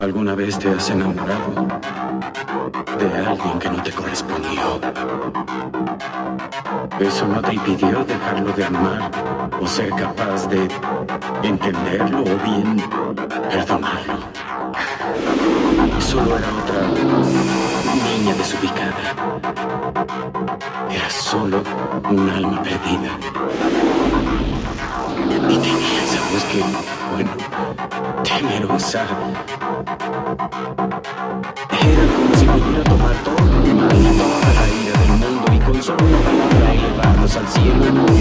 ¿Alguna vez te has enamorado de alguien que no te correspondió? ¿Eso no te impidió dejarlo de amar o ser capaz de entenderlo o bien perdonarlo? Solo era otra niña desubicada. Era solo un alma perdida. Y tenía esa voz que, bueno, temerosa. Era como si pudiera tomar todo el mal y toda la ira del mundo y con solo una palabra elevarnos al cielo.